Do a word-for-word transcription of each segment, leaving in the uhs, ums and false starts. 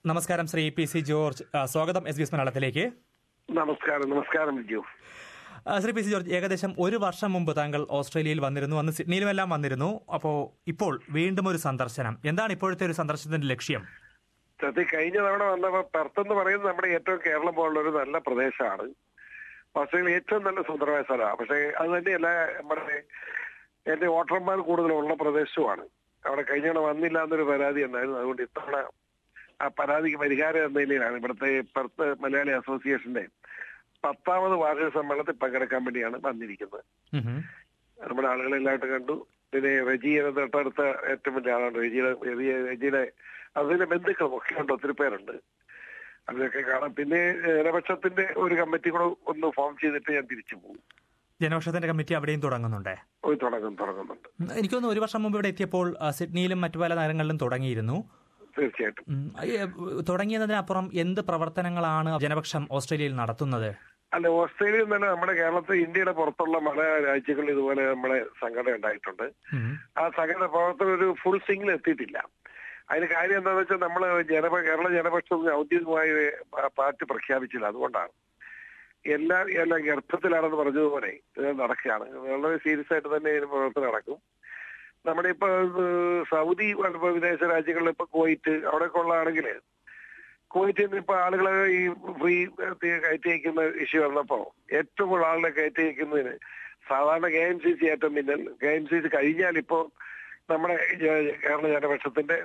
നമസ്കാരം Shri P C George. സ്വാഗതം S B S മലയാളത്തിലേക്ക്. നമസ്കാരം. നമസ്കാരം വിജു. ശ്രീ പി സി ജോർജ്, ഏകദേശം ഒരു വർഷം മുമ്പ് താങ്കൾ ഓസ്ട്രേലിയയിൽ വന്നിരുന്നു, അന്ന് സിഡ്നിയിലുമെല്ലാം വന്നിരുന്നു. അപ്പോൾ ഇപ്പോൾ വീണ്ടും ഒരു സന്ദർശനം. എന്താണ് ഇപ്പോഴത്തെ ഒരു സന്ദർശനത്തിന്റെ ലക്ഷ്യം? സത്യം കഴിഞ്ഞ തവണ വന്നപ്പോൾ പെർത്ത് എന്ന് പറയുന്നത് നമ്മുടെ ഏറ്റവും കേരളം പോലുള്ള ഒരു നല്ല പ്രദേശമാണ്. ഓസ്ട്രേലിയ ഏറ്റവും നല്ല സുന്ദരമായ സ്ഥലമാണ്. പക്ഷേ അത് തന്നെയല്ല, നമ്മുടെ എന്റെ വോട്ടർമാർ കൂടുതലുള്ള പ്രദേശവുമാണ്. അവിടെ കഴിഞ്ഞ തവണ വന്നില്ല എന്നൊരു പരാതി ഉണ്ടായിരുന്നു. അതുകൊണ്ട് ഇത്തവണ ആ പരാതിക്ക് പരിഹാരം എന്ന നിലയിലാണ് ഇവിടുത്തെ പെർത്ത് മലയാളി അസോസിയേഷന്റെ പത്താമത് വാർഷിക സമ്മേളനത്തിൽ പങ്കെടുക്കാൻ വേണ്ടിയാണ് വന്നിരിക്കുന്നത്. നമ്മുടെ ആളുകളെല്ലായിട്ട് കണ്ടു. പിന്നെ റെജിയുടെ തൊട്ടടുത്ത ഏറ്റവും വലിയ ആളാണ് റെജിയുടെ റെജിയുടെ അതിന്റെ ബന്ധുക്കളും ഒക്കെ ഉണ്ട്, ഒത്തിരി പേരുണ്ട്. അതിനൊക്കെ കാണാം. പിന്നെ ജനപക്ഷത്തിന്റെ ഒരു കമ്മിറ്റി കൂടെ ഒന്ന് ഫോം ചെയ്തിട്ട് ഞാൻ തിരിച്ചു പോകും. ജനപക്ഷത്തിന്റെ കമ്മിറ്റി അവിടെയും തുടങ്ങുന്നുണ്ട് തുടങ്ങും തുടങ്ങുന്നുണ്ട് എനിക്ക് തോന്നുന്നു ഒരു വർഷം മുമ്പ് ഇവിടെ എത്തിയപ്പോൾ സിഡ്നിയിലും മറ്റു പല നഗരങ്ങളിലും തുടങ്ങിയിരുന്നു. തീർച്ചയായിട്ടും. തുടങ്ങിയതിനപ്പുറം എന്ത് പ്രവർത്തനങ്ങളാണ് ജനപക്ഷം ഓസ്ട്രേലിയയിൽ നടത്തുന്നത്? അല്ല, ഓസ്ട്രേലിയയിൽ തന്നെ നമ്മുടെ കേരളത്തിൽ ഇന്ത്യയുടെ പുറത്തുള്ള പല രാജ്യങ്ങളിൽ ഇതുപോലെ നമ്മുടെ സംഘടന ഉണ്ടായിട്ടുണ്ട്. ആ സംഘടന പ്രവർത്തനം ഒരു ഫുൾ സ്വിംഗിൽ എത്തിയിട്ടില്ല. അതിന് കാര്യം എന്താണെന്ന് വെച്ചാൽ നമ്മള് ജന കേരള ജനപക്ഷം ഔദ്യോഗികമായി പാർട്ടി പ്രഖ്യാപിച്ചില്ല. അതുകൊണ്ടാണ് എല്ലാ എല്ലാം ഗർഭത്തിലാണെന്ന് പറഞ്ഞതുപോലെ നടക്കുകയാണ്. വളരെ സീരിയസ് ആയിട്ട് തന്നെ ഇതിന് പ്രവർത്തനം നടക്കും. നമ്മുടെ ഇപ്പൊ സൗദി വിദേശ രാജ്യങ്ങളിൽ ഇപ്പൊ കുവൈറ്റ് അവിടെയൊക്കെ ഉള്ളതാണെങ്കിൽ കുവൈറ്റിൽ നിന്ന് ഇപ്പൊ ആളുകളെ ഈ ഫ്രീ കയറ്റി അയക്കുന്ന ഇഷ്യൂ വന്നപ്പോ ഏറ്റവും കൂടുതൽ ആളുകളെ കയറ്റി അയക്കുന്നതിന് സാധാരണ കെ എം സി സി ഏറ്റവും പിന്നിൽ കെ എം സി സി കഴിഞ്ഞാൽ ഇപ്പോ നമ്മുടെ കേരള ജനപക്ഷത്തിന്റെ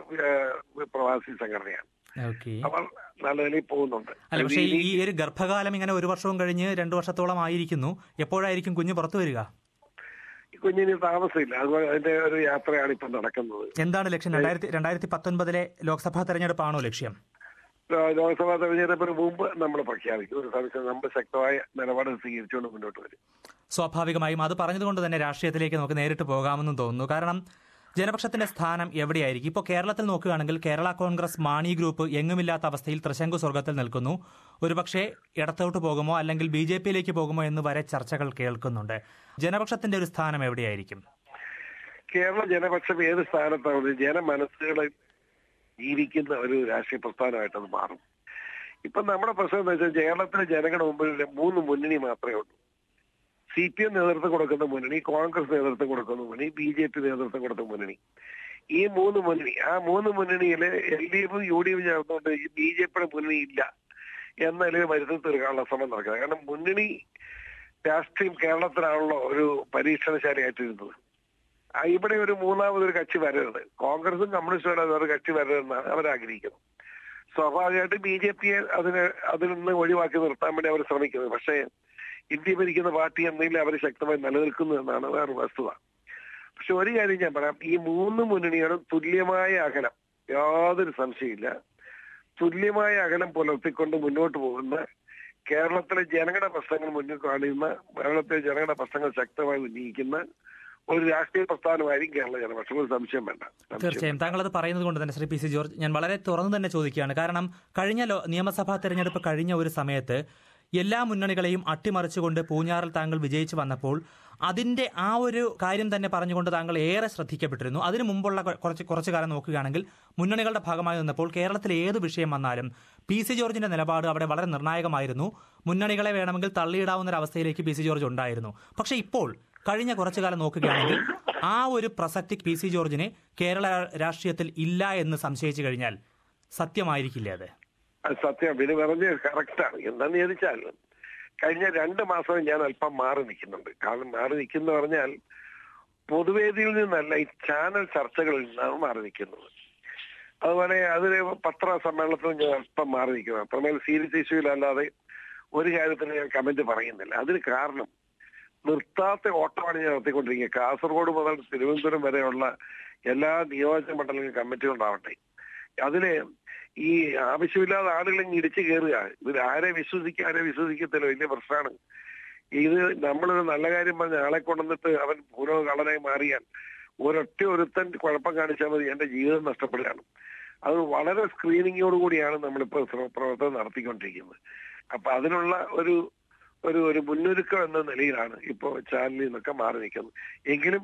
പ്രവാസി സംഘടനയാണ്. അവർ നല്ല നിലയിൽ പോകുന്നുണ്ട്. അല്ല, പക്ഷേ ഈ ഒരു ഗർഭകാലം ഇങ്ങനെ ഒരു വർഷവും കഴിഞ്ഞ് രണ്ടു വർഷത്തോളം ആയിരിക്കുന്നു. എപ്പോഴായിരിക്കും കുഞ്ഞ് പുറത്തു വരിക? കുഞ്ഞിന് താമസമില്ല. അതുപോലെ അതിന്റെ ഒരു യാത്രയാണ് ഇപ്പൊ നടക്കുന്നത്. എന്താണ് ലക്ഷ്യം? രണ്ടായിരത്തി രണ്ടായിരത്തി പത്തൊൻപതിലെ ലോക്സഭാ തെരഞ്ഞെടുപ്പാണോ ലക്ഷ്യം? ലോക്സഭാ തെരഞ്ഞെടുപ്പിന് മുമ്പ് നമ്മൾ പ്രഖ്യാപിക്കും. ഒരു സമയത്ത് നമ്മൾ ശക്തമായ നിലപാട് സ്വീകരിച്ചുകൊണ്ട് മുന്നോട്ട് വരും. സ്വാഭാവികമായും അത് പറഞ്ഞതുകൊണ്ട് തന്നെ രാഷ്ട്രീയത്തിലേക്ക് നമുക്ക് നേരിട്ട് പോകാമെന്നും തോന്നുന്നു. കാരണം ജനപക്ഷത്തിന്റെ സ്ഥാനം എവിടെയായിരിക്കും? ഇപ്പോൾ കേരളത്തിൽ നോക്കുകയാണെങ്കിൽ കേരള കോൺഗ്രസ് മാണി ഗ്രൂപ്പ് എങ്ങുമില്ലാത്ത അവസ്ഥയിൽ ത്രിശങ്കു സ്വർഗത്തിൽ നിൽക്കുന്നു. ഒരുപക്ഷെ ഇടത്തോട്ട് പോകുമോ അല്ലെങ്കിൽ ബി ജെ പിയിലേക്ക് പോകുമോ എന്ന് വരെ ചർച്ചകൾ കേൾക്കുന്നുണ്ട്. ജനപക്ഷത്തിന്റെ ഒരു സ്ഥാനം എവിടെയായിരിക്കും? കേരള ജനപക്ഷം ഏത് സ്ഥാനത്താണ് ജനമനസ്സുകളിൽ ജീവിക്കുന്ന ഒരു രാഷ്ട്രീയ പ്രസ്ഥാനമായിട്ട് അത് മാറും. ഇപ്പൊ നമ്മുടെ പ്രശ്നം എന്താ വെച്ചാൽ കേരളത്തിലെ ജനങ്ങളുടെ മുമ്പിൽ മൂന്ന് മുന്നണി മാത്രമേ ഉള്ളൂ. സി പി എം നേതൃത്വം കൊടുക്കുന്ന മുന്നണി, കോൺഗ്രസ് നേതൃത്വം കൊടുക്കുന്ന മുന്നണി, ബി ജെ പി നേതൃത്വം കൊടുക്കുന്ന മുന്നണി. ഈ മൂന്ന് മുന്നണി ആ മൂന്ന് മുന്നണിയില് എൽ ഡി എഫും യു ഡി എഫും ചേർന്നുകൊണ്ട് ഈ ബി ജെ പിയുടെ മുന്നണി ഇല്ല എന്ന നിലയിൽ വരുത്തി തീർക്കാനുള്ള ശ്രമം നടക്കുന്നത്. കാരണം മുന്നണി രാഷ്ട്രീയം കേരളത്തിലാണല്ലോ ഒരു പരീക്ഷണശാലയായിട്ടിരുന്നത്. ഇവിടെ ഒരു മൂന്നാമതൊരു കക്ഷി വരരുത്, കോൺഗ്രസും കമ്മ്യൂണിസ്റ്റും ഒരു കക്ഷി വരരുതെന്നാണ് അവരാഗ്രഹിക്കുന്നത്. സ്വാഭാവികമായിട്ട് ബി ജെ പിയെ അതിന് അതിൽ നിന്ന് ഒഴിവാക്കി നിർത്താൻ വേണ്ടി അവർ ശ്രമിക്കുന്നത്. പക്ഷേ ഇന്ത്യ ഭരിക്കുന്ന പാർട്ടി എന്തെങ്കിലും അവർ ശക്തമായി നിലനിൽക്കുന്നു എന്നാണ് വേറെ വസ്തുത. പക്ഷെ ഒരു കാര്യം ഞാൻ പറയാം, ഈ മൂന്ന് മുന്നണികളും തുല്യമായ അകലം, യാതൊരു സംശയമില്ല, തുല്യമായ അകലം പുലർത്തിക്കൊണ്ട് മുന്നോട്ട് പോകുന്ന കേരളത്തിലെ ജനങ്ങളുടെ പ്രശ്നങ്ങൾ മുന്നിൽ കാണുന്ന, കേരളത്തിലെ ജനങ്ങളുടെ പ്രശ്നങ്ങൾ ശക്തമായി ഉന്നയിക്കുന്ന ഒരു രാഷ്ട്രീയ പ്രസ്ഥാനമായിരിക്കും കേരള ജനപക്ഷം. ഒരു സംശയം വേണ്ട. തീർച്ചയായും താങ്കൾ അത് പറയുന്നത് കൊണ്ട് തന്നെ ശ്രീ പി സി ജോർജ്, ഞാൻ വളരെ തുറന്നു തന്നെ ചോദിക്കുകയാണ്. കാരണം കഴിഞ്ഞ നിയമസഭാ തെരഞ്ഞെടുപ്പ് കഴിഞ്ഞ ഒരു സമയത്ത് എല്ലാ മുന്നണികളെയും അട്ടിമറിച്ചുകൊണ്ട് പൂഞ്ഞാറിൽ താങ്കൾ വിജയിച്ചു വന്നപ്പോൾ അതിന്റെ ആ ഒരു കാര്യം തന്നെ പറഞ്ഞുകൊണ്ട് താങ്കൾ ഏറെ ശ്രദ്ധിക്കപ്പെട്ടിരുന്നു. അതിനു മുമ്പുള്ള കുറച്ച് കുറച്ചു കാലം നോക്കുകയാണെങ്കിൽ മുന്നണികളുടെ ഭാഗമായി നിന്നപ്പോൾ കേരളത്തിൽ ഏത് വിഷയം വന്നാലും പി സി ജോർജിന്റെ നിലപാട് അവിടെ വളരെ നിർണായകമായിരുന്നു. മുന്നണികളെ വേണമെങ്കിൽ തള്ളിയിടാവുന്ന ഒരു അവസ്ഥയിലേക്ക് പി സി ജോർജ് ഉണ്ടായിരുന്നു. പക്ഷേ ഇപ്പോൾ കഴിഞ്ഞ കുറച്ചു കാലം നോക്കുകയാണെങ്കിൽ ആ ഒരു പ്രസക്തി പി സി ജോർജിന് കേരള രാഷ്ട്രീയത്തിൽ ഇല്ല എന്ന് സംശയിച്ചു കഴിഞ്ഞാൽ സത്യമായിരിക്കില്ലേ അത്? സത്യം. പിന്നെ പറഞ്ഞ് കറക്റ്റാണ്. എന്താന്ന് ചോദിച്ചാൽ കഴിഞ്ഞ രണ്ട് മാസം ഞാൻ അല്പം മാറി നിൽക്കുന്നുണ്ട്. കാരണം മാറി നിൽക്കുന്ന പറഞ്ഞാൽ പൊതുവേദിയിൽ നിന്നല്ല, ഈ ചാനൽ ചർച്ചകളിൽ നിന്നാണ് മാറി നിൽക്കുന്നത്. അതുപോലെ അതിന് പത്ര സമ്മേളനത്തിൽ ഞാൻ അല്പം മാറി നിൽക്കുന്നത്. അത്രമേൽ സീരിയസ് ഇഷ്യൂലല്ലാതെ ഒരു കാര്യത്തിന് ഞാൻ കമന്റ് പറയുന്നില്ല. അതിന് കാരണം നിർത്താത്ത ഓട്ടമാണ് ഞാൻ നടത്തിക്കൊണ്ടിരിക്കുക. കാസർഗോഡ് മുതൽ തിരുവനന്തപുരം വരെയുള്ള എല്ലാ നിയോജക മണ്ഡലങ്ങളും കമ്മിറ്റികളുണ്ടാവട്ടെ, അതില് ഈ ആവശ്യമില്ലാതെ ആളുകളെ ഇടിച്ചു കയറുക, ഇതിൽ ആരെ വിശ്വസിക്കുക ആരെ വിശ്വസിക്കത്തില്ല, വലിയ പ്രശ്നമാണ്. ഇത് നമ്മളൊരു നല്ല കാര്യം പറഞ്ഞ ആളെ കൊണ്ടുവന്നിട്ട് അവൻ ഓരോ കള്ളനായി മാറിയാൽ ഒരൊറ്റ ഒരുത്തൻ കുഴപ്പം കാണിച്ചാൽ മതി, എന്റെ ജീവിതം നഷ്ടപ്പെടുകയാണ്. അത് വളരെ സ്ക്രീനിങ്ങോടുകൂടിയാണ് നമ്മളിപ്പോൾ പ്രവർത്തനം നടത്തിക്കൊണ്ടിരിക്കുന്നത്. അപ്പൊ അതിനുള്ള ഒരു ഒരു ഒരു മുന്നൊരുക്കം എന്ന നിലയിലാണ് ഇപ്പോൾ ചാനലിൽ നിന്നൊക്കെ മാറി നിൽക്കുന്നത്. എങ്കിലും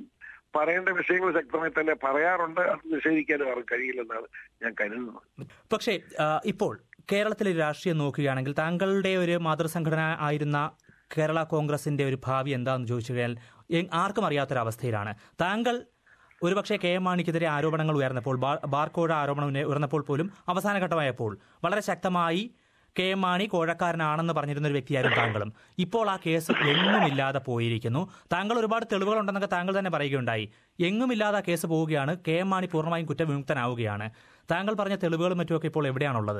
പറയേണ്ട വിഷയങ്ങൾ ശക്തമായി തന്നെ പറയാറുണ്ട്. അത് നിഷേധിക്കാനും അവർക്ക് കഴിയില്ലെന്നാണ് ഞാൻ കരുതുന്നത്. പക്ഷേ ഇപ്പോൾ കേരളത്തിലെ രാഷ്ട്രീയം നോക്കുകയാണെങ്കിൽ താങ്കളുടെ ഒരു മാതൃസംഘടന ആയിരുന്ന കേരള കോൺഗ്രസിന്റെ ഒരു ഭാവി എന്താണെന്ന് ചോദിച്ചു കഴിഞ്ഞാൽ ആർക്കും അറിയാത്തൊരവസ്ഥയിലാണ്. താങ്കൾ ഒരുപക്ഷെ കെ എം മാണിക്കെതിരെ ആരോപണങ്ങൾ ഉയർന്നപ്പോൾ, ബാർക്കോഴ ആരോപണം ഉയർന്നപ്പോൾ പോലും അവസാന ഘട്ടമായപ്പോൾ വളരെ ശക്തമായി കെ എം മാണി കോഴക്കാരനാണെന്ന് പറഞ്ഞിരുന്ന ഒരു വ്യക്തിയായിരുന്നു താങ്കളും. ഇപ്പോൾ ആ കേസ് എങ്ങുമില്ലാതെ പോയിരിക്കുന്നു. താങ്കൾ ഒരുപാട് തെളിവുകളുണ്ടെന്നൊക്കെ താങ്കൾ തന്നെ പറയുകയുണ്ടായി. എങ്ങുമില്ലാതെ ആ കേസ് പോവുകയാണ്. കെ എം മാണി പൂർണ്ണമായും കുറ്റവിമുക്തനാവുകയാണ്. താങ്കൾ പറഞ്ഞ തെളിവുകളും മറ്റുമൊക്കെ ഇപ്പോൾ എവിടെയാണുള്ളത്?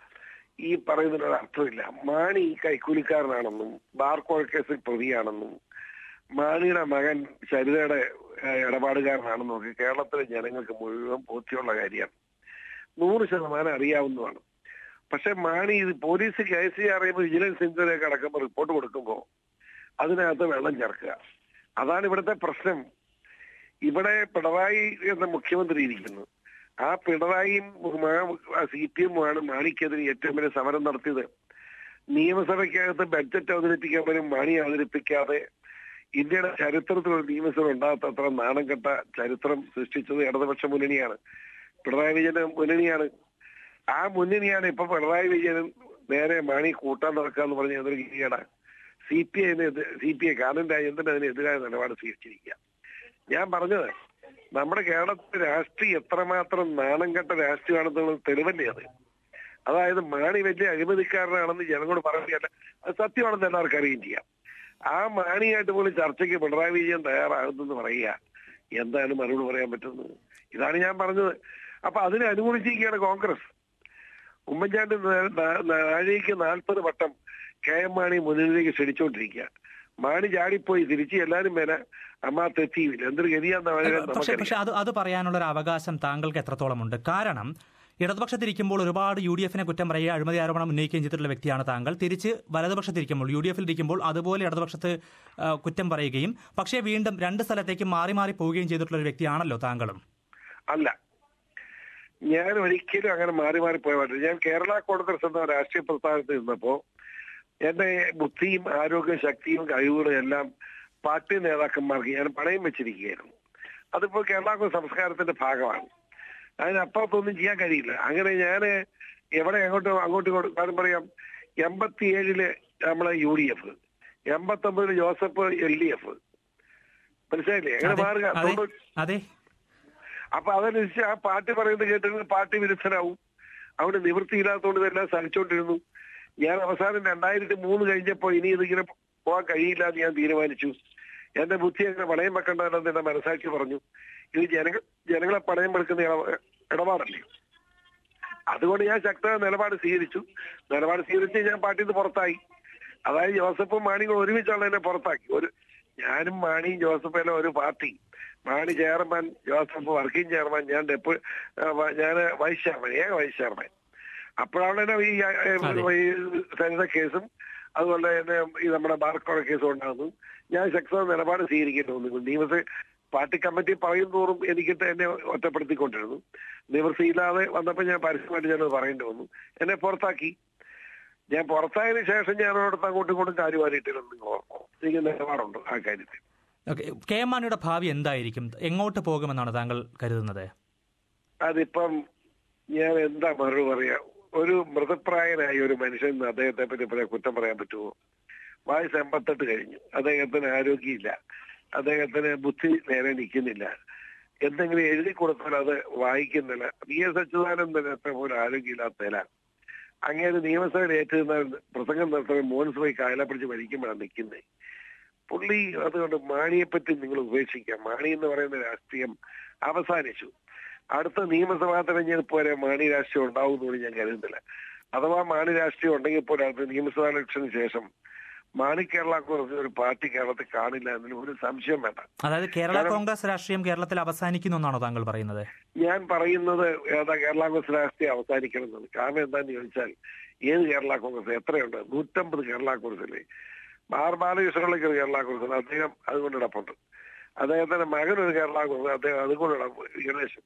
ഈ പറയുന്നതിനൊരു അർത്ഥമില്ല. മാണി കൈക്കൂലിക്കാരനാണെന്നും ബാർക്കോഴ കേസിൽ പ്രതിയാണെന്നും മാണിയുടെ മകൻ ചരിതയുടെ ഇടപാടുകാരനാണെന്നും ഒക്കെ കേരളത്തിലെ ജനങ്ങൾക്ക് മുഴുവൻ ബോധ്യമുള്ള കാര്യമാണ്. നൂറ് ശതമാനം അറിയാവുന്നതാണ്. പക്ഷെ മാണി ഇത് പോലീസ് കേസ് അറിയുമ്പോൾ വിജിലൻസ് ഇൻക്വയറിയൊക്കെ അടക്കുമ്പോൾ റിപ്പോർട്ട് കൊടുക്കുമ്പോൾ അതിനകത്ത് വെള്ളം ചേർക്കുക. അതാണ് ഇവിടുത്തെ പ്രശ്നം. ഇവിടെ പിണറായി എന്ന മുഖ്യമന്ത്രി ഇരിക്കുന്നു. ആ പിണറായിയും സി പി എമ്മുമാണ് മാണിക്കെതിരെ ഏറ്റവും വലിയ സമരം നടത്തിയത്. നിയമസഭയ്ക്കകത്ത് ബഡ്ജറ്റ് അവതരിപ്പിക്കാൻ പോലും മാണി അവതരിപ്പിക്കാതെ ഇന്ത്യയുടെ ചരിത്രത്തിൽ ഒരു നിയമസഭ ഉണ്ടാകത്തത്ര നാണം കെട്ട ചരിത്രം സൃഷ്ടിച്ചത് ഇടതുപക്ഷ മുന്നണിയാണ്, പിണറായി വിജയന്റെ മുന്നണിയാണ്. ആ മുന്നണിയാണ് ഇപ്പൊ പിണറായി വിജയൻ നേരെ മാണി കൂട്ടാൻ നടക്കാന്ന് പറഞ്ഞ എന്തൊരു ഗതികേടാ. C P I C P I കാരണം രാജ്യത്തിന് അതിനെതിരായ നിലപാട് സ്വീകരിച്ചിരിക്കുക. ഞാൻ പറഞ്ഞത് നമ്മുടെ കേരളത്തിലെ രാഷ്ട്രീയം എത്രമാത്രം നാണം കെട്ട രാഷ്ട്രീയമാണെന്നുള്ള തെളിവല്ലേ അത്. അതായത് മാണി വലിയ അഴിമതിക്കാരനാണെന്ന് ജനങ്ങളോട് പറയുകയല്ല, അത് സത്യമാണെന്ന് എല്ലാവർക്കും അറിയുകയും ചെയ്യാം. ആ മാണിയായിട്ട് പോലും ചർച്ചയ്ക്ക് പിണറായി വിജയൻ തയ്യാറാകുന്നെന്ന് പറയുക, എന്താണ് മറുപടി പറയാൻ പറ്റുന്നത്? ഇതാണ് ഞാൻ പറഞ്ഞത്. അപ്പൊ അതിനെ അനുകൂലിച്ചിരിക്കുകയാണ് കോൺഗ്രസ്. ഉമ്മൻചാണ്ടി നാഴേക്ക് നാൽപ്പത് വട്ടം കെ എം മാണി മുന്നിലേക്ക് ക്ഷണിച്ചുകൊണ്ടിരിക്കുക. മാണി ചാടിപ്പോയി തിരിച്ച് എല്ലാരും മേലെ അമ്മ തെറ്റിയില്ല. എന്തൊരു ഗതിയാന്ന് പക്ഷേ പക്ഷെ അത് അത് പറയാനുള്ള ഒരു അവകാശം താങ്കൾക്ക് എത്രത്തോളം ഉണ്ട്? കാരണം ഇടതുപക്ഷത്തിരിക്കുമ്പോൾ ഒരുപാട് യു ഡി എഫിനെ കുറ്റം പറയുക, അഴിമതി ആരോപണം ഉന്നയിക്കുകയും ചെയ്തിട്ടുള്ള വ്യക്തിയാണ് താങ്കൾ. തിരിച്ച് വലതുപക്ഷത്തിരിക്കുമ്പോൾ, യു ഡി എഫിൽ ഇരിക്കുമ്പോൾ അതുപോലെ ഇടതുപക്ഷത്ത് കുറ്റം പറയുകയും പക്ഷേ വീണ്ടും രണ്ട് സ്ഥലത്തേക്ക് മാറി മാറി പോവുകയും ചെയ്തിട്ടുള്ള ഒരു വ്യക്തിയാണല്ലോ താങ്കളും. അല്ല, ഞാൻ ഒരിക്കലും അങ്ങനെ മാറി മാറി പോയ പറ്റില്ല. ഞാൻ കേരള കോൺഗ്രസ് എന്ന രാഷ്ട്രീയ പ്രസ്ഥാനത്തിൽ നിന്നപ്പോ എന്റെ ബുദ്ധിയും ആരോഗ്യ ശക്തിയും കഴിവുകളും എല്ലാം പാർട്ടി നേതാക്കന്മാർക്ക് ഞാൻ പണയം വെച്ചിരിക്കുകയായിരുന്നു. അതിപ്പോ കേരള കോൺഗ്രസ് സംസ്കാരത്തിന്റെ ഭാഗമാണ്. അതിനപ്പുറത്തൊന്നും ചെയ്യാൻ കഴിയില്ല. അങ്ങനെ ഞാൻ എവിടെ അങ്ങോട്ട് അങ്ങോട്ടും ഇങ്ങോട്ടും കാര്യം പറയാം. എൺപത്തിയേഴില് നമ്മളെ യു ഡി എഫ്, എൺപത്തി ഒമ്പതില് ജോസഫ് എൽ ഡി എഫ്, മനസ്സിലായില്ലേ? അങ്ങനെ മാറുക. അപ്പൊ അതനുസരിച്ച് ആ പാർട്ടി പറയുന്നത് കേട്ടിരുന്ന പാർട്ടി വിരുദ്ധനാവും. അവിടെ നിവൃത്തിയില്ലാത്തതുകൊണ്ട് ഇതെല്ലാം സഹിച്ചോണ്ടിരുന്നു. ഞാൻ അവസാനം രണ്ടായിരത്തി മൂന്ന് കഴിഞ്ഞപ്പോ ഇനി ഇതിങ്ങനെ പോകാൻ കഴിയില്ല എന്ന് ഞാൻ തീരുമാനിച്ചു. എന്റെ ബുദ്ധി അങ്ങനെ പണയം വെക്കേണ്ടതെന്ന് എന്റെ മനസ്സാക്ഷി പറഞ്ഞു. ഇത് ജനങ്ങൾ ജനങ്ങളെ പണയം വെക്കുന്ന ഇടപാടല്ലേ. അതുകൊണ്ട് ഞാൻ ശക്തമായ നിലപാട് സ്വീകരിച്ചു. നിലപാട് സ്വീകരിച്ച് ഞാൻ പാർട്ടിയിൽ നിന്ന് പുറത്തായി. അതായത് ജോസഫും മാണിയും ഒരുമിച്ചുള്ള എന്നെ പുറത്താക്കി. ഒരു ഞാനും മാണിയും ജോസഫും എല്ലാം ഒരു പാർട്ടി. Mani chairman, Joseph working chairman, ഞാൻ ഡെപ്പു ഞാൻ വൈസ് ചെയർമാൻ, ഏക വൈസ് ചെയർമാൻ. അപ്പോഴാണ് തന്നെ ഈ സരിത കേസും അതുപോലെ തന്നെ ഈ നമ്മുടെ ബാർക്കോഴ കേസും ഉണ്ടാകുന്നു. ഞാൻ ശക്തമായ നിലപാട് സ്വീകരിക്കേണ്ടി വന്നു. നിയമസഭ പാർട്ടി കമ്മിറ്റി പറയും തോറും എനിക്ക് എന്നെ ഒറ്റപ്പെടുത്തിക്കൊണ്ടിരുന്നു. നിവൃത്തിയില്ലാതെ വന്നപ്പോൾ ഞാൻ പരസ്യമായിട്ട് ഞാനത് പറയേണ്ടി വന്നു. എന്നെ പുറത്താക്കി. ഞാൻ പുറത്തായതിനു ശേഷം ഞാൻ അവിടുത്തെ അങ്ങോട്ടും ഇങ്ങോട്ടും കാര്യമായിട്ടില്ലെന്ന് ഓർക്കും. എനിക്ക് നിലപാടുണ്ട് ആ കാര്യത്തിൽ. കെ എം മാണിയുടെ ഭാവി എന്തായിരിക്കും? എങ്ങോട്ട് പോകുമെന്നാണ് താങ്കൾ കരുതുന്നത്? അതിപ്പം ഞാൻ എന്താ മറുപടി പറയാ. ഒരു മൃതപ്രായനായ ഒരു മനുഷ്യൻ അദ്ദേഹത്തെ പറ്റി പറയാൻ കുറ്റം പറയാൻ പറ്റുമോ? വയസ്സ് എൺപത്തെട്ട് കഴിഞ്ഞു. അദ്ദേഹത്തിന് ആരോഗ്യമില്ല, അദ്ദേഹത്തിന് ബുദ്ധി നേരെ നിൽക്കുന്നില്ല. എന്തെങ്കിലും എഴുതി കൊടുത്താൽ അത് വായിക്കുന്നില്ല. വി എസ് അച്യുതാനന്ദനത്തെ പോലെ ആരോഗ്യമില്ലാത്തതിലാണ് അങ്ങേര് നിയമസഭയിൽ ഏറ്റുനിന്നാൽ പ്രസംഗം നടത്തുന്ന മോൻസ് പോയി കായല പിടിച്ച് ഭരിക്കുമ്പോഴാണ് നിൽക്കുന്നത് പുള്ളി. അതുകൊണ്ട് മാണിയെപ്പറ്റി നിങ്ങൾ ഉപേക്ഷിക്കാം. മാണി എന്ന് പറയുന്ന രാഷ്ട്രീയം അവസാനിച്ചു. അടുത്ത നിയമസഭാ തെരഞ്ഞെടുപ്പ് വരെ മാണി രാഷ്ട്രീയം ഉണ്ടാവുമെന്ന് ഞാൻ കരുതുന്നില്ല. അഥവാ മാണി രാഷ്ട്രീയം ഉണ്ടെങ്കിൽ പോലും അടുത്ത നിയമസഭാ ഇലക്ഷന് ശേഷം മാണി കേരള കോൺഗ്രസ് ഒരു പാർട്ടി കേരളത്തിൽ കാണില്ല എന്നതിൽ ഒരു സംശയം വേണ്ട. അതായത് കേരള കോൺഗ്രസ് രാഷ്ട്രീയം കേരളത്തിൽ അവസാനിക്കുന്നു എന്നാണോ താങ്കൾ പറയുന്നത്? ഞാൻ പറയുന്നത് ഏതാ കേരള കോൺഗ്രസ് രാഷ്ട്രീയം അവസാനിക്കണമെന്നത്. കാരണം എന്താന്ന് ചോദിച്ചാൽ ഏത് കേരള കോൺഗ്രസ് എത്രയുണ്ട്? നൂറ്റമ്പത് കേരള കോൺഗ്രസിലെ ആർ ബാലകൃഷ്ണനിലേക്ക് കേരള കോൺഗ്രസ്, അദ്ദേഹം അതുകൊണ്ട് ഇടപെട്ടു. അദ്ദേഹത്തിന്റെ മകനൊരു കേരള കോൺഗ്രസ്, അദ്ദേഹം അതുകൊണ്ട് ഗണേശൻ.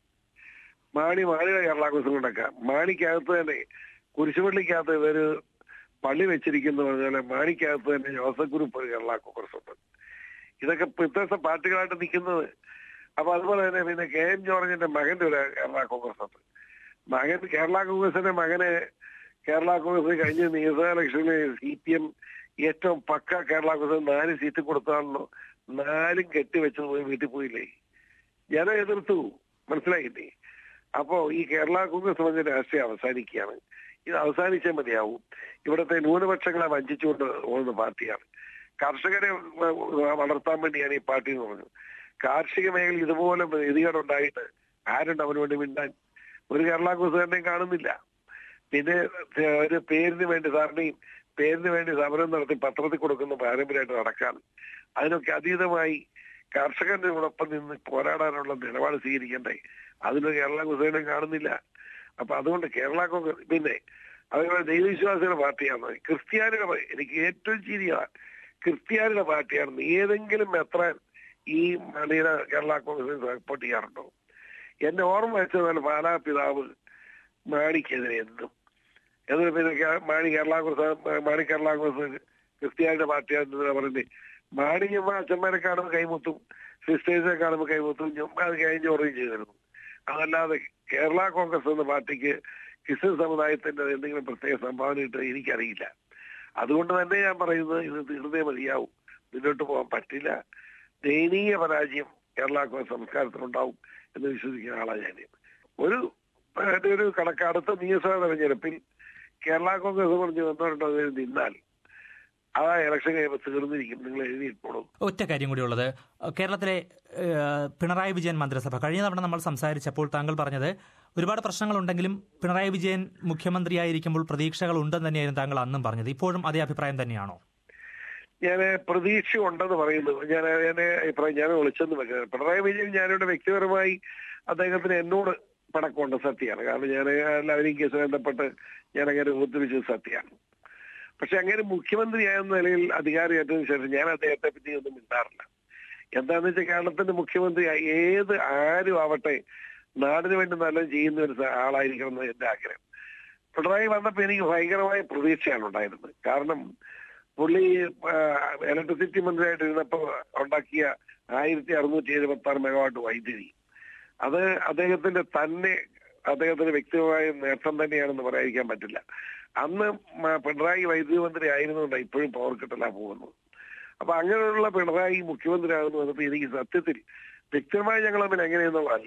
മാണി മാണിയുടെ കേരള കോൺഗ്രസ് കൊണ്ടൊക്കെ മാണിക്കകത്ത് തന്നെ കുരിശുപള്ളിക്കകത്ത് ഇവര് പള്ളി വെച്ചിരിക്കുന്ന പറഞ്ഞാൽ മാണിക്കകത്ത് തന്നെ ജോസഫ് ഗ്രൂപ്പ് ഒരു കേരള കോൺഗ്രസ് ഉണ്ട്. ഇതൊക്കെ വ്യത്യസ്ത പാർട്ടികളായിട്ട് നിൽക്കുന്നത്. അപ്പൊ അതുപോലെ തന്നെ പിന്നെ കെ എം ജോർജിന്റെ മകന്റെ ഒരു കേരള കോൺഗ്രസ് ഉണ്ട്. മകൻ കേരള കോൺഗ്രസിന്റെ മകന് കേരള കോൺഗ്രസ് കഴിഞ്ഞ നിയമസഭാ ഇലക്ഷനിൽ സി പി എം ഏറ്റവും പക്ക കേരള കോൺഗ്രസ് നാല് സീറ്റ് കൊടുത്താണല്ലോ, നാലും കെട്ടിവെച്ചത് പോയി വീട്ടിൽ പോയില്ലേ, ജനം എതിർത്തു. മനസ്സിലായില്ലേ? അപ്പോ ഈ കേരള കോൺഗ്രസ് പറഞ്ഞ രാഷ്ട്രീയം അവസാനിക്കുകയാണ്. ഇത് അവസാനിച്ചേ മതിയാവും. ഇവിടുത്തെ ന്യൂനപക്ഷങ്ങളെ വഞ്ചിച്ചുകൊണ്ട് പോകുന്ന പാർട്ടിയാണ്. കർഷകരെ വളർത്താൻ വേണ്ടിയാണ് ഈ പാർട്ടി എന്ന് പറഞ്ഞത്. കാർഷിക മേഖലയിൽ ഇതുപോലെ ഗതികേടുണ്ടായിട്ട് ആരുണ്ട് അവന് വേണ്ടി മിണ്ടാൻ? ഒരു കേരള കോൺഗ്രസ്സുകാരനെയും കാണുന്നില്ല. പിന്നെ ഒരു പേരിന് വേണ്ടി സാറിനെയും പേരിന് വേണ്ടി സമരം നടത്തി പത്രത്തിൽ കൊടുക്കുന്ന പാരമ്പര്യമായിട്ട് നടക്കാണ്. അതിനൊക്കെ അതീതമായി കർഷകരോടൊപ്പം നിന്ന് പോരാടാനുള്ള നിലപാട് സ്വീകരിക്കണ്ടേ? അതിനൊരു കേരള കോൺഗ്രസ്സുകാരനെയും കാണുന്നില്ല. അപ്പൊ അതുകൊണ്ട് കേരള കോൺഗ്രസ് പിന്നെ അതുപോലെ ദൈവവിശ്വാസികളുടെ പാർട്ടിയാണ്. ക്രിസ്ത്യാനികളുടെ എനിക്ക് ഏറ്റവും ചിരിയാണ് ക്രിസ്ത്യാനിയുടെ പാർട്ടിയാണെന്ന് ഏതെങ്കിലും എത്രാൻ ഈ മണിയുടെ കേരള കോൺഗ്രസിനെ സപ്പോർട്ട് ചെയ്യാറുണ്ടോ? എന്റെ ഓർമ്മ വെച്ചതുപോലെ പാലാ പിതാവ് മാണിക്കെതിരെ എന്തും എന്നിട്ട് പിന്നെ മാണി കേരള കോൺഗ്രസ് മാണി കേരള കോൺഗ്രസ് ക്രിസ്ത്യാനിയുടെ പാർട്ടിയാണെന്ന് പറഞ്ഞ് മാണിയമ്മ അച്ഛന്മാരെ കാണുമ്പോൾ കൈമുത്തും, സിസ്റ്റേഴ്സിനെ കാണുമ്പോൾ കൈമുത്തും, അത് കഴിഞ്ഞ് ഓർമ്മയും ചെയ്തിരുന്നു. അതല്ലാതെ കേരള കോൺഗ്രസ് എന്ന പാർട്ടിക്ക് ക്രിസ്ത്യൻ സമുദായത്തിന്റെ എന്തെങ്കിലും പ്രത്യേക സംഭാവന കിട്ടുക എനിക്കറിയില്ല. അതുകൊണ്ട് തന്നെ ഞാൻ പറയുന്നത് ഇത് തീർന്നേ മതിയാവും. മുന്നോട്ട് പോകാൻ പറ്റില്ല. ദയനീയ പരാജയം കേരള കോൺഗ്രസ് സംസ്കാരത്തിനുണ്ടാവും എന്ന് വിശ്വസിക്കുന്ന ആളാണ് ഞാൻ. ഒരു ഒരു കണക്ക് അടുത്ത നിയമസഭാ തെരഞ്ഞെടുപ്പിൽ കേരള കോൺഗ്രസ് പറഞ്ഞ് വന്നവരുണ്ടോ നിന്നാൽ ആ ഇലക്ഷൻ കഴിയുമ്പോൾ തീർന്നിരിക്കും. നിങ്ങൾ എഴുതിയിട്ടോളും. ഒറ്റ കാര്യം കൂടിയുള്ളത്, കേരളത്തിലെ പിണറായി വിജയൻ മന്ത്രിസഭ കഴിഞ്ഞ തവണ നമ്മൾ സംസാരിച്ചപ്പോൾ താങ്കൾ പറഞ്ഞത് ഒരുപാട് പ്രശ്നങ്ങളുണ്ടെങ്കിലും പിണറായി വിജയൻ മുഖ്യമന്ത്രിയായിരിക്കുമ്പോൾ പ്രതീക്ഷകൾ ഉണ്ടെന്ന് തന്നെയായിരുന്നു താങ്കൾ അന്നും പറഞ്ഞത്. ഇപ്പോഴും അതേ അഭിപ്രായം തന്നെയാണോ? ഞാൻ പ്രതീക്ഷ ഉണ്ടെന്ന് പറയുന്നു. ഞാൻ എന്റെ അഭിപ്രായം ഞാൻ വിളിച്ചെന്ന് വെക്കുന്നത് പിണറായി വിജയൻ ഞാനിവിടെ വ്യക്തിപരമായി അദ്ദേഹത്തിന് എന്നോട് പടക്കമുണ്ട്, സത്യമാണ്. കാരണം ഞാൻ എല്ലാവരെയും കേസ് ബന്ധപ്പെട്ട് ഞാൻ അങ്ങനെ ഒത്തുവെച്ചത് സത്യമാണ്. പക്ഷെ അങ്ങനെ മുഖ്യമന്ത്രിയായെന്ന നിലയിൽ അധികാരമേറ്റതിനു ശേഷം ഞാൻ അദ്ദേഹത്തെ പറ്റി ഒന്നും മിണ്ടാറില്ല. എന്താന്ന് വെച്ചാൽ കേരളത്തിന്റെ മുഖ്യമന്ത്രി ഏത് ആരും ആവട്ടെ നാടിന് വേണ്ടി നല്ലത് ചെയ്യുന്ന ഒരു ആളായിരിക്കണം എന്ന് എന്റെ ആഗ്രഹം. പിണറായി വന്നപ്പോൾ എനിക്ക് ഭയങ്കരമായ പ്രതീക്ഷയാണ് ഉണ്ടായിരുന്നത്. കാരണം പുള്ളി ഇലക്ട്രിസിറ്റി മന്ത്രിയായിട്ട് ഇരുന്നപ്പോ ഉണ്ടാക്കിയ ആയിരത്തി അറുന്നൂറ്റി എഴുപത്തി ആറ് മെഗാവാട്ട് വൈദ്യുതി, അത് അദ്ദേഹത്തിന്റെ തന്നെ അദ്ദേഹത്തിന്റെ വ്യക്തിപരമായ നേട്ടം തന്നെയാണെന്ന് പറയാതിരിക്കാൻ പറ്റില്ല. അന്ന് പിണറായി വൈദ്യുതി മന്ത്രി ആയിരുന്നുകൊണ്ടാണ് ഇപ്പോഴും പവർ കിട്ടലാ പോകുന്നത്. അപ്പൊ അങ്ങനെയുള്ള പിണറായി മുഖ്യമന്ത്രി ആകുന്നു വന്നപ്പോ എനിക്ക് സത്യത്തിൽ വ്യക്തിപരമായി ഞങ്ങൾ തമ്മിൽ എങ്ങനെയെന്നുള്ളതല്ല,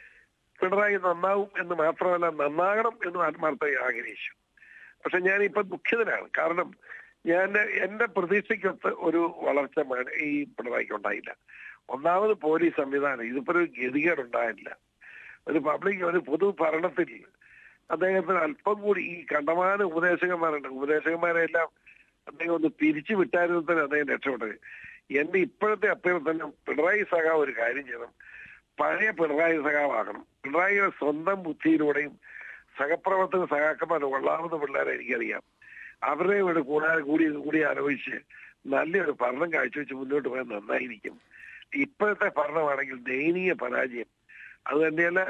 പിണറായി നന്നാവും എന്ന് മാത്രമല്ല നന്നാകണം എന്ന് ആത്മാർത്ഥമായി ആഗ്രഹിച്ചു. പക്ഷെ ഞാൻ ഇപ്പൊ ദുഃഖിതനാണ്. കാരണം ഞാൻ എന്റെ പ്രതീക്ഷയ്ക്കൊത്ത് ഒരു വളർച്ച ഈ പിണറായിക്ക് ഉണ്ടായില്ല. ഒന്നാമത് പോലീസ് സംവിധാനം ഇതിപ്പോ ഒരു ഗതികേടുണ്ടായില്ല. ഒരു പബ്ലിക് ഒരു പൊതു ഭരണത്തിൽ അദ്ദേഹത്തിന് അല്പം കൂടി ഈ കണ്ടമാന ഉപദേശകന്മാരുണ്ട്, ഉപദേശകന്മാരെല്ലാം അദ്ദേഹം ഒന്ന് പിരിച്ചു വിട്ടായിരുന്നു തന്നെ അദ്ദേഹം രക്ഷപ്പെട്ടത്. എന്റെ ഇപ്പോഴത്തെ അഭ്യർത്ഥന പിണറായി സഖാവ് ഒരു കാര്യം ചെയ്യണം, പഴയ പിണറായി സഖാവാകണം. പിണറായിയുടെ സ്വന്തം ബുദ്ധിയിലൂടെയും സഹപ്രവർത്തക സഖാക്കന്മാരുടെ കൊള്ളാവുന്ന പിള്ളേരെ എനിക്കറിയാം. അവരെ ഇവിടെ കൂടാതെ കൂടി കൂടി ആലോചിച്ച് നല്ലൊരു ഭരണം കാഴ്ചവെച്ച് മുന്നോട്ട് പോയാൽ നന്നായിരിക്കും. ഇപ്പോഴത്തെ ഭരണമാണെങ്കിൽ ദയനീയ പരാജയം. അത് തന്നെയല്ല,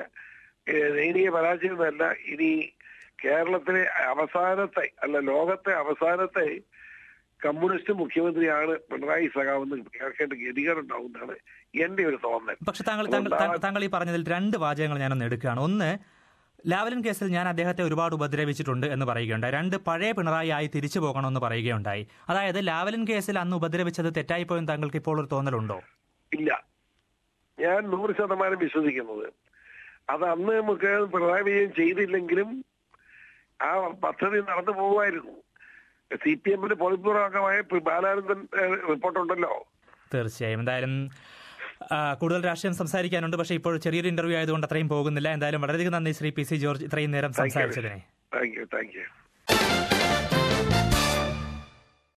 ദയനീയ പരാജയം എന്നല്ല, ഇനി കേരളത്തിലെ അവസാനത്തെ അല്ല ലോകത്തെ അവസാനത്തെ കമ്മ്യൂണിസ്റ്റ് മുഖ്യമന്ത്രിയാണ് പിണറായി സഖാവെന്ന് കേൾക്കേണ്ട ഗതികേടുണ്ടാവുന്നതാണ് എന്റെ ഒരു തോന്നൽ. പക്ഷെ താങ്കൾ താങ്കൾ ഈ പറഞ്ഞതിൽ രണ്ട് വാചകങ്ങൾ ഞാനൊന്ന് എടുക്കുകയാണ്. ഒന്ന്, ലാവ്ലിൻ കേസിൽ ഞാൻ അദ്ദേഹത്തെ ഒരുപാട് ഉപദ്രവിച്ചിട്ടുണ്ട് എന്ന് പറയുകയുണ്ടായി. രണ്ട്, പഴയ പിണറായി ആയി തിരിച്ചു പോകണമെന്ന് പറയുകയുണ്ടായി. അതായത് ലാവ്ലിൻ കേസിൽ അന്ന് ഉപദ്രവിച്ചത് തെറ്റായിപ്പോയെന്ന് താങ്കൾക്ക് ഇപ്പോൾ ഒരു തോന്നലുണ്ടോ? ഇല്ല, ഞാൻ നൂറ് ശതമാനം വിശ്വസിക്കുന്നത് അത് അന്ന് നമുക്ക് പിണറായി വിജയൻ ചെയ്തില്ലെങ്കിലും ആ പദ്ധതി നടന്നു പോകുമായിരുന്നു. സി പി എമ്മിന്റെ പൊളിപ്പുറമായ ബാലാനന്ദൻ റിപ്പോർട്ടുണ്ടല്ലോ. തീർച്ചയായും. എന്തായാലും കൂടുതൽ രാഷ്ട്രീയം സംസാരിക്കാനുണ്ട്, പക്ഷേ ഇപ്പോൾ ചെറിയൊരു ഇന്റർവ്യൂ ആയതുകൊണ്ട് അത്രയും പോകുന്നില്ല. എന്തായാലും വളരെയധികം നന്ദി ശ്രീ പി സി ജോർജ് ഇത്രയും നേരം സംസാരിച്ചതിനെ. Thank you thank U